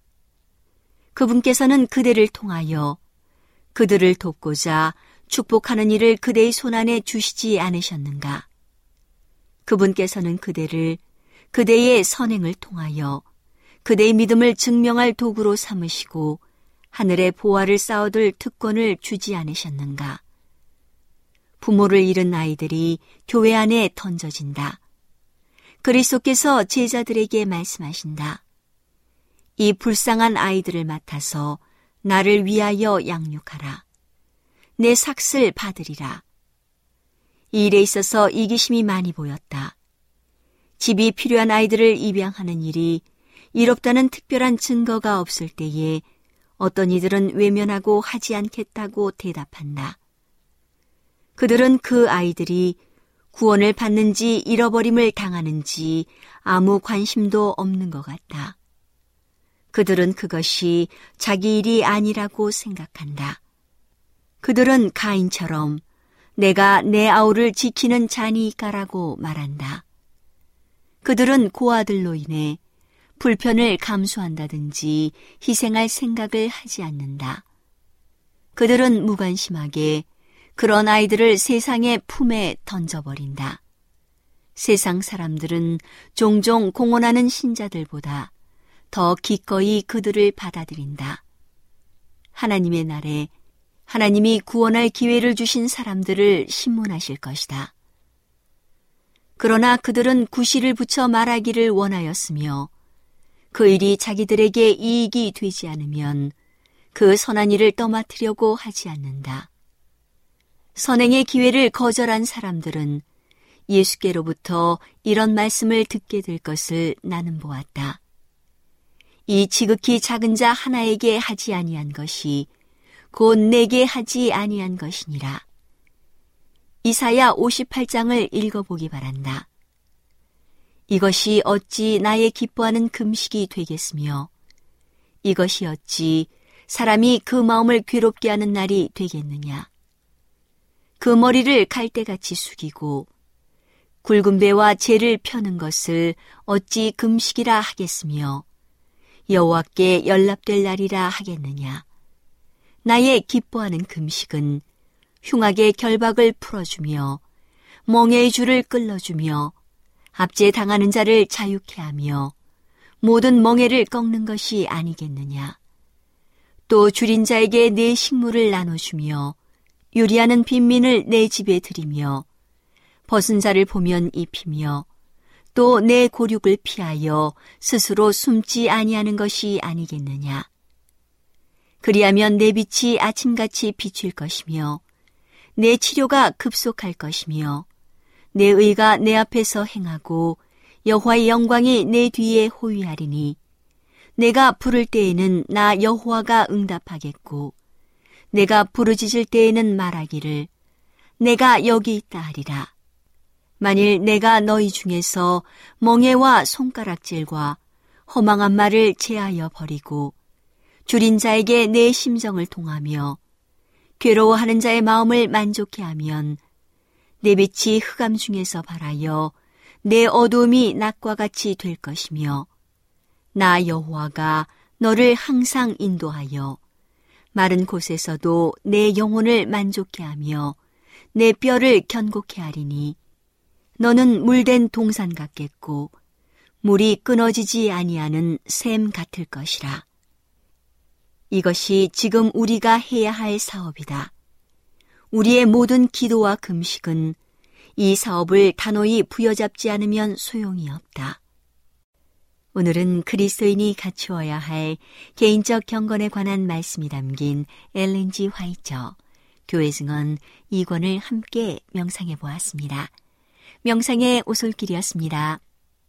그분께서는 그대를 통하여 그들을 돕고자 축복하는 일을 그대의 손안에 주시지 않으셨는가? 그분께서는 그대를 그대의 선행을 통하여 그대의 믿음을 증명할 도구로 삼으시고 하늘의 보화를 쌓아둘 특권을 주지 않으셨는가? 부모를 잃은 아이들이 교회 안에 던져진다. 그리스도께서 제자들에게 말씀하신다. 이 불쌍한 아이들을 맡아서 나를 위하여 양육하라. 내 삭슬 받으리라. 이 일에 있어서 이기심이 많이 보였다. 집이 필요한 아이들을 입양하는 일이 이롭다는 특별한 증거가 없을 때에 어떤 이들은 외면하고 하지 않겠다고 대답한다. 그들은 그 아이들이 구원을 받는지 잃어버림을 당하는지 아무 관심도 없는 것 같다. 그들은 그것이 자기 일이 아니라고 생각한다. 그들은 가인처럼 내가 내 아우를 지키는 자니까라고 말한다. 그들은 고아들로 인해 불편을 감수한다든지 희생할 생각을 하지 않는다. 그들은 무관심하게 그런 아이들을 세상의 품에 던져버린다. 세상 사람들은 종종 공언하는 신자들보다 더 기꺼이 그들을 받아들인다. 하나님의 날에 하나님이 구원할 기회를 주신 사람들을 신문하실 것이다. 그러나 그들은 구실을 붙여 말하기를 원하였으며 그 일이 자기들에게 이익이 되지 않으면 그 선한 일을 떠맡으려고 하지 않는다. 선행의 기회를 거절한 사람들은 예수께로부터 이런 말씀을 듣게 될 것을 나는 보았다. 이 지극히 작은 자 하나에게 하지 아니한 것이 곧 내게 하지 아니한 것이니라. 이사야 오십팔 장을 읽어보기 바란다. 이것이 어찌 나의 기뻐하는 금식이 되겠으며 이것이 어찌 사람이 그 마음을 괴롭게 하는 날이 되겠느냐. 그 머리를 갈대같이 숙이고 굵은 배와 재를 펴는 것을 어찌 금식이라 하겠으며 여호와께 연락될 날이라 하겠느냐. 나의 기뻐하는 금식은 흉악의 결박을 풀어주며 멍에의 줄을 끌어주며 압제당하는 자를 자유케 하며 모든 멍에를 꺾는 것이 아니겠느냐. 또 줄인 자에게 내 식물을 나눠주며 요리하는 빈민을 내 집에 들이며 벗은 자를 보면 입히며 또 내 고륙을 피하여 스스로 숨지 아니하는 것이 아니겠느냐. 그리하면 내 빛이 아침같이 비출 것이며 내 치료가 급속할 것이며 내 의가 내 앞에서 행하고 여호와의 영광이 내 뒤에 호위하리니 내가 부를 때에는 나 여호와가 응답하겠고 내가 부르짖을 때에는 말하기를 내가 여기 있다 하리라. 만일 내가 너희 중에서 멍에와 손가락질과 허망한 말을 제하여 버리고 줄인 자에게 내 심정을 통하며 괴로워하는 자의 마음을 만족해 하면 내 빛이 흑암 중에서 발하여 내 어두움이 낮과 같이 될 것이며 나 여호와가 너를 항상 인도하여 마른 곳에서도 내 영혼을 만족해 하며 내 뼈를 견고케 하리니 너는 물된 동산 같겠고 물이 끊어지지 아니하는 샘 같을 것이라. 이것이 지금 우리가 해야 할 사업이다. 우리의 모든 기도와 금식은 이 사업을 단호히 부여잡지 않으면 소용이 없다. 오늘은 그리스도인이 갖추어야 할 개인적 경건에 관한 말씀이 담긴 엘렌 지 화이처 교회 증언 이 권을 함께 명상해 보았습니다. 명상의 오솔길이었습니다.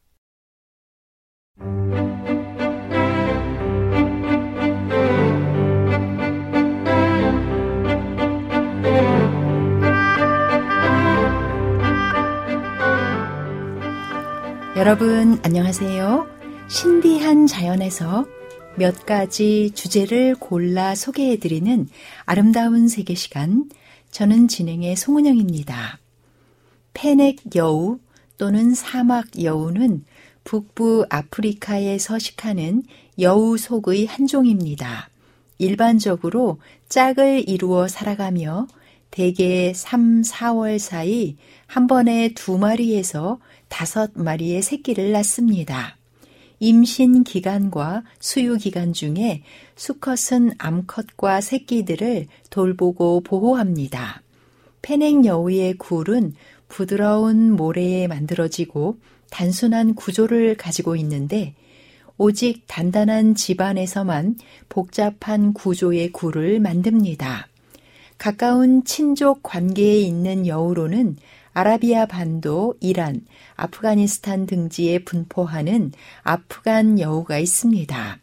여러분 안녕하세요. 신비한 자연에서 몇 가지 주제를 골라 소개해드리는 아름다운 세계 시간, 저는 진행의 송은영입니다. 페넥 여우 또는 사막 여우는 북부 아프리카에 서식하는 여우 속의 한 종입니다. 일반적으로 짝을 이루어 살아가며 대개 삼, 사월 사이 한 번에 두 마리에서 다섯 마리의 새끼를 낳습니다. 임신 기간과 수유 기간 중에 수컷은 암컷과 새끼들을 돌보고 보호합니다. 페넥 여우의 굴은 부드러운 모래에 만들어지고 단순한 구조를 가지고 있는데 오직 단단한 집안에서만 복잡한 구조의 굴을 만듭니다. 가까운 친족 관계에 있는 여우로는 아라비아 반도, 이란, 아프가니스탄 등지에 분포하는 아프간 여우가 있습니다.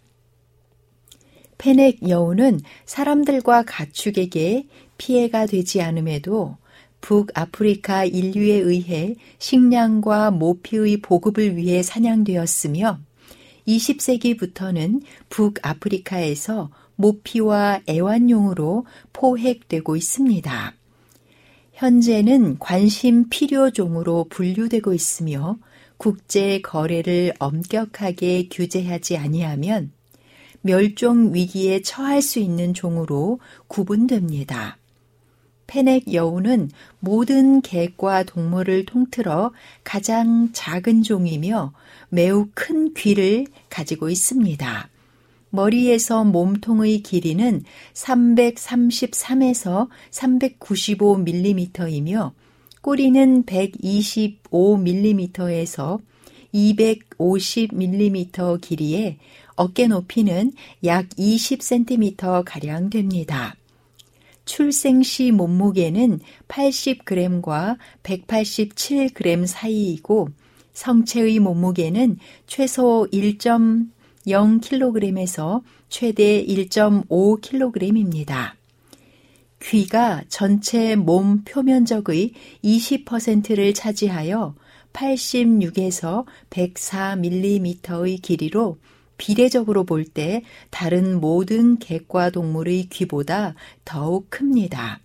페넥 여우는 사람들과 가축에게 피해가 되지 않음에도 북아프리카 인류에 의해 식량과 모피의 보급을 위해 사냥되었으며 이십 세기부터는 북아프리카에서 모피와 애완용으로 포획되고 있습니다. 현재는 관심 필요종으로 분류되고 있으며 국제 거래를 엄격하게 규제하지 아니하면 멸종 위기에 처할 수 있는 종으로 구분됩니다. 페넥 여우는 모든 개과 동물을 통틀어 가장 작은 종이며 매우 큰 귀를 가지고 있습니다. 머리에서 몸통의 길이는 삼백삼십삼에서 삼백구십오 밀리미터이며 꼬리는 백이십오 밀리미터에서 이백오십 밀리미터 길이에 어깨 높이는 약 이십 센티미터가량 됩니다. 출생 시 몸무게는 팔십 그램과 백팔십칠 그램 사이이고 성체의 몸무게는 최소 일 점 영 킬로그램에서 최대 일 점 오 킬로그램입니다. 귀가 전체 몸 표면적의 이십 퍼센트를 차지하여 팔십육에서 백사 밀리미터의 길이로 비례적으로 볼 때 다른 모든 객과 동물의 귀보다 더욱 큽니다.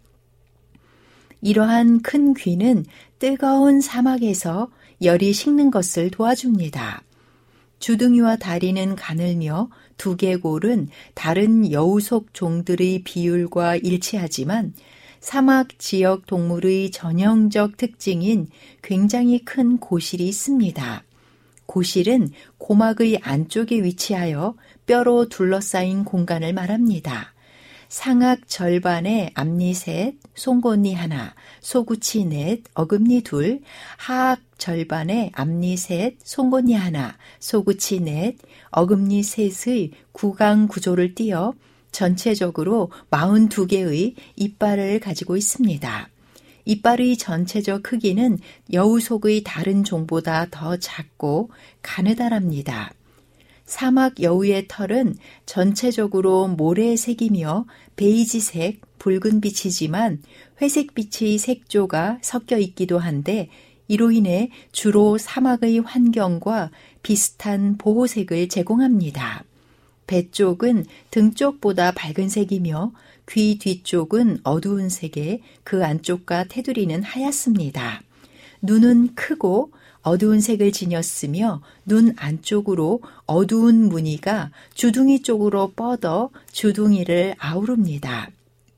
이러한 큰 귀는 뜨거운 사막에서 열이 식는 것을 도와줍니다. 주둥이와 다리는 가늘며 두개골은 다른 여우속 종들의 비율과 일치하지만 사막 지역 동물의 전형적 특징인 굉장히 큰 고실이 있습니다. 고실은 고막의 안쪽에 위치하여 뼈로 둘러싸인 공간을 말합니다. 상악 절반에 앞니 셋, 송곳니 하나, 소구치 넷, 어금니 둘, 하악 절반에 앞니 셋, 송곳니 하나, 소구치 넷, 어금니 셋의 구강 구조를 띄어 전체적으로 사십이 개의 이빨을 가지고 있습니다. 이빨의 전체적 크기는 여우속의 다른 종보다 더 작고 가느다랍니다. 사막 여우의 털은 전체적으로 모래색이며 베이지색, 붉은빛이지만 회색빛의 색조가 섞여 있기도 한데 이로 인해 주로 사막의 환경과 비슷한 보호색을 제공합니다. 배 쪽은 등 쪽보다 밝은 색이며 귀 뒤쪽은 어두운 색에 그 안쪽과 테두리는 하얗습니다. 눈은 크고 어두운 색을 지녔으며 눈 안쪽으로 어두운 무늬가 주둥이 쪽으로 뻗어 주둥이를 아우릅니다.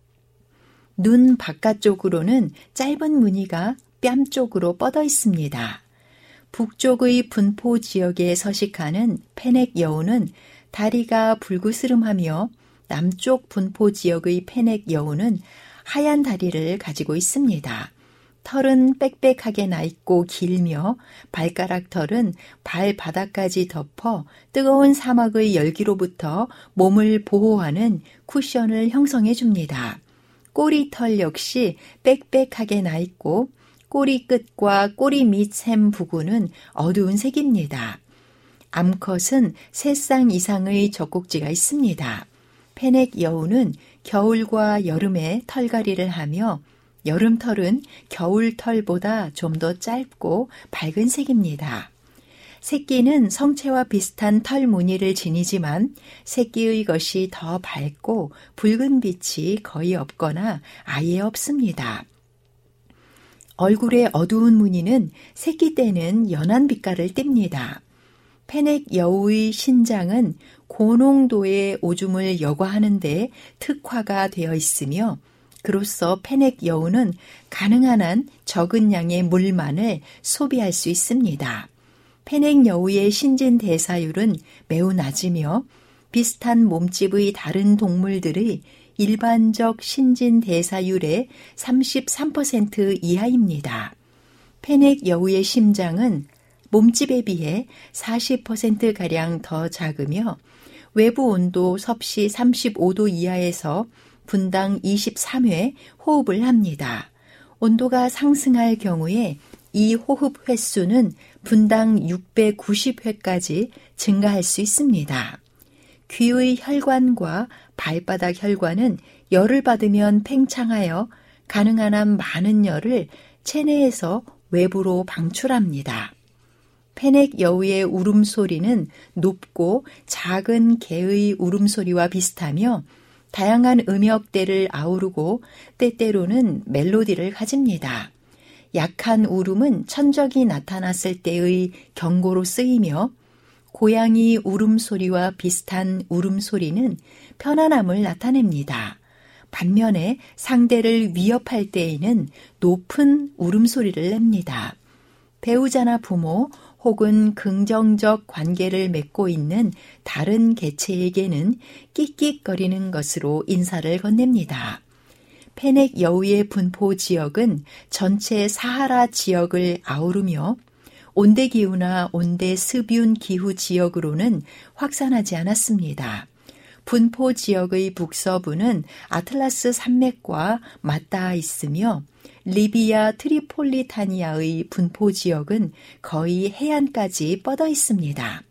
눈 바깥쪽으로는 짧은 무늬가 뺨 쪽으로 뻗어 있습니다. 북쪽의 분포 지역에 서식하는 페넥 여우는 다리가 불그스름하며 남쪽 분포 지역의 페넥 여우는 하얀 다리를 가지고 있습니다. 털은 빽빽하게 나있고 길며 발가락 털은 발바닥까지 덮어 뜨거운 사막의 열기로부터 몸을 보호하는 쿠션을 형성해 줍니다. 꼬리털 역시 빽빽하게 나있고 꼬리 끝과 꼬리 밑 샘 부분은 어두운 색입니다. 암컷은 세 쌍 이상의 젖꼭지가 있습니다. 페넥 여우는 겨울과 여름에 털갈이를 하며 여름털은 겨울털보다 좀 더 짧고 밝은 색입니다. 새끼는 성체와 비슷한 털 무늬를 지니지만 새끼의 것이 더 밝고 붉은 빛이 거의 없거나 아예 없습니다. 얼굴의 어두운 무늬는 새끼 때는 연한 빛깔을 띱니다. 페넥 여우의 신장은 고농도의 오줌을 여과하는 데 특화가 되어 있으며 그로써 페넥 여우는 가능한 한 적은 양의 물만을 소비할 수 있습니다. 페넥 여우의 신진대사율은 매우 낮으며 비슷한 몸집의 다른 동물들의 일반적 신진대사율의 삼십삼 퍼센트 이하입니다. 페넥 여우의 심장은 몸집에 비해 사십 퍼센트가량 더 작으며 외부 온도 섭씨 삼십오 도 이하에서 분당 이십삼 회 호흡을 합니다. 온도가 상승할 경우에 이 호흡 횟수는 분당 육백구십 회까지 증가할 수 있습니다. 귀의 혈관과 발바닥 혈관은 열을 받으면 팽창하여 가능한 한 많은 열을 체내에서 외부로 방출합니다. 페넥 여우의 울음소리는 높고 작은 개의 울음소리와 비슷하며 다양한 음역대를 아우르고 때때로는 멜로디를 가집니다. 약한 울음은 천적이 나타났을 때의 경고로 쓰이며 고양이 울음소리와 비슷한 울음소리는 편안함을 나타냅니다. 반면에 상대를 위협할 때에는 높은 울음소리를 냅니다. 배우자나 부모 혹은 긍정적 관계를 맺고 있는 다른 개체에게는 끽끽거리는 것으로 인사를 건넵니다. 페넥 여우의 분포 지역은 전체 사하라 지역을 아우르며 온대기후나 온대습윤 기후 지역으로는 확산하지 않았습니다. 분포 지역의 북서부는 아틀라스 산맥과 맞닿아 있으며 리비아 트리폴리타니아의 분포 지역은 거의 해안까지 뻗어 있습니다.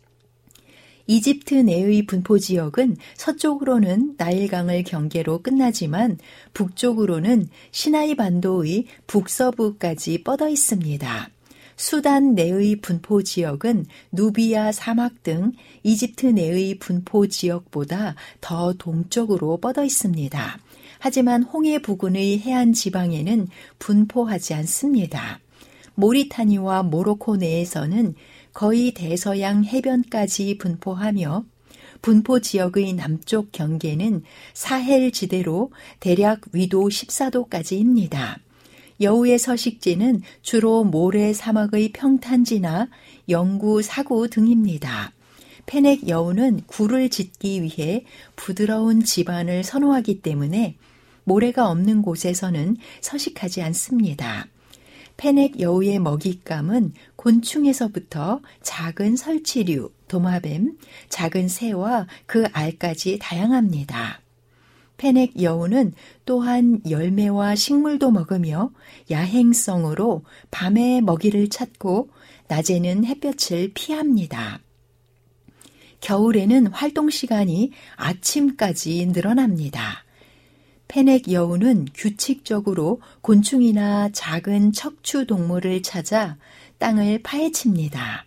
이집트 내의 분포 지역은 서쪽으로는 나일강을 경계로 끝나지만 북쪽으로는 시나이 반도의 북서부까지 뻗어 있습니다. 수단 내의 분포 지역은 누비아 사막 등 이집트 내의 분포 지역보다 더 동쪽으로 뻗어 있습니다. 하지만 홍해 부근의 해안 지방에는 분포하지 않습니다. 모리타니와 모로코 내에서는 거의 대서양 해변까지 분포하며 분포 지역의 남쪽 경계는 사헬 지대로 대략 위도 십사 도까지입니다. 여우의 서식지는 주로 모래 사막의 평탄지나 영구 사구 등입니다. 페넥 여우는 굴을 짓기 위해 부드러운 지반을 선호하기 때문에 모래가 없는 곳에서는 서식하지 않습니다. 페넥 여우의 먹잇감은 곤충에서부터 작은 설치류, 도마뱀, 작은 새와 그 알까지 다양합니다. 페넥 여우는 또한 열매와 식물도 먹으며 야행성으로 밤에 먹이를 찾고 낮에는 햇볕을 피합니다. 겨울에는 활동 시간이 아침까지 늘어납니다. 페넥 여우는 규칙적으로 곤충이나 작은 척추 동물을 찾아 땅을 파헤칩니다.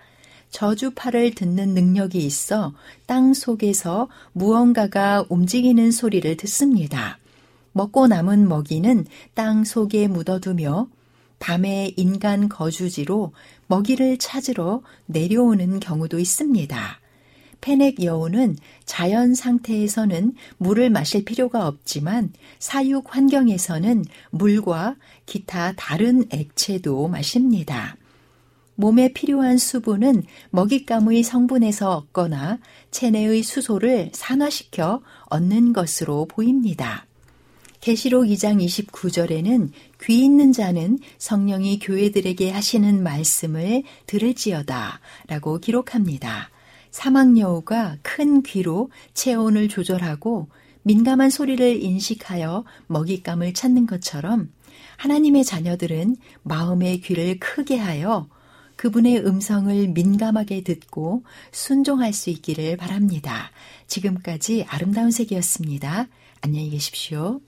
저주파를 듣는 능력이 있어 땅 속에서 무언가가 움직이는 소리를 듣습니다. 먹고 남은 먹이는 땅 속에 묻어두며 밤에 인간 거주지로 먹이를 찾으러 내려오는 경우도 있습니다. 페넥 여우는 자연 상태에서는 물을 마실 필요가 없지만 사육 환경에서는 물과 기타 다른 액체도 마십니다. 몸에 필요한 수분은 먹잇감의 성분에서 얻거나 체내의 수소를 산화시켜 얻는 것으로 보입니다. 계시록 이 장 이십구 절에는 귀 있는 자는 성령이 교회들에게 하시는 말씀을 들을지어다 라고 기록합니다. 사막여우가 큰 귀로 체온을 조절하고 민감한 소리를 인식하여 먹잇감을 찾는 것처럼 하나님의 자녀들은 마음의 귀를 크게 하여 그분의 음성을 민감하게 듣고 순종할 수 있기를 바랍니다. 지금까지 아름다운 색이었습니다. 안녕히 계십시오.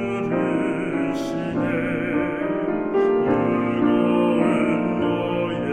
부르시네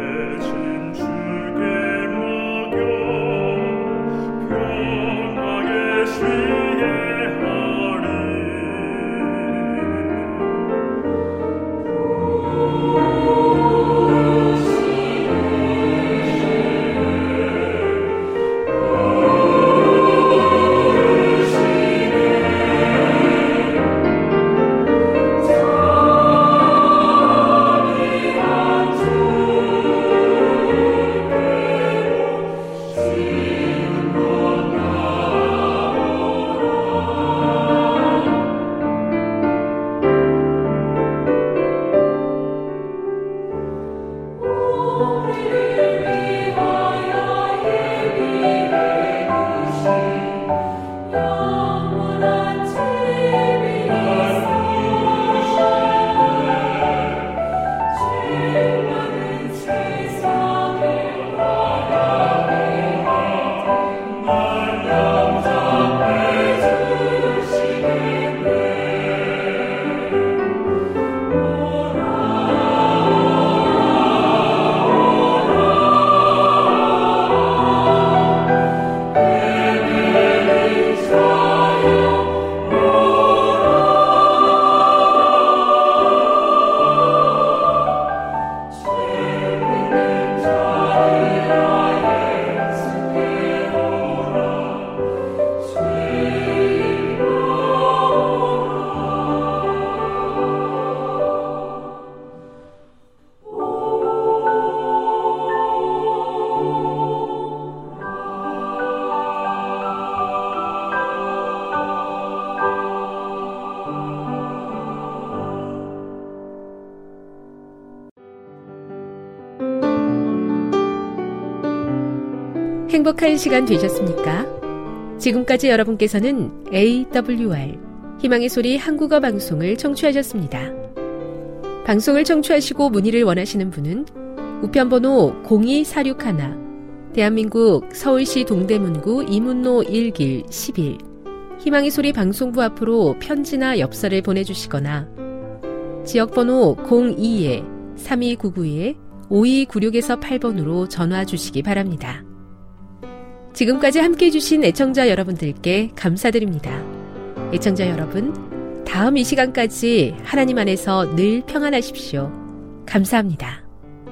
행복한 시간 되셨습니까? 지금까지 여러분께서는 에이더블유알 희망의 소리 한국어 방송을 청취하셨습니다. 방송을 청취하시고 문의를 원하시는 분은 우편번호 공이사육일 대한민국 서울시 동대문구 이문로 일 길 십일 희망의 소리 방송부 앞으로 편지나 엽서를 보내주시거나 지역번호 공이 삼이구구 오이구육에서 팔 번으로 전화 주시기 바랍니다. 지금까지 함께해 주신 애청자 여러분들께 감사드립니다. 애청자 여러분, 다음 이 시간까지 하나님 안에서 늘 평안하십시오. 감사합니다.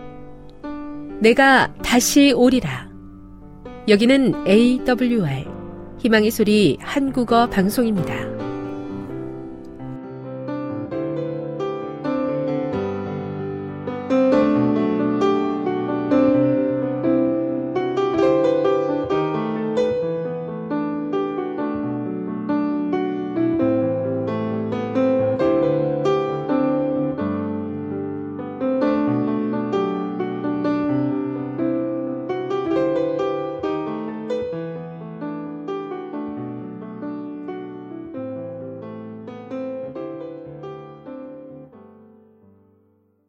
내가 다시 오리라. 여기는 에이더블유알 희망의 소리 한국어 방송입니다.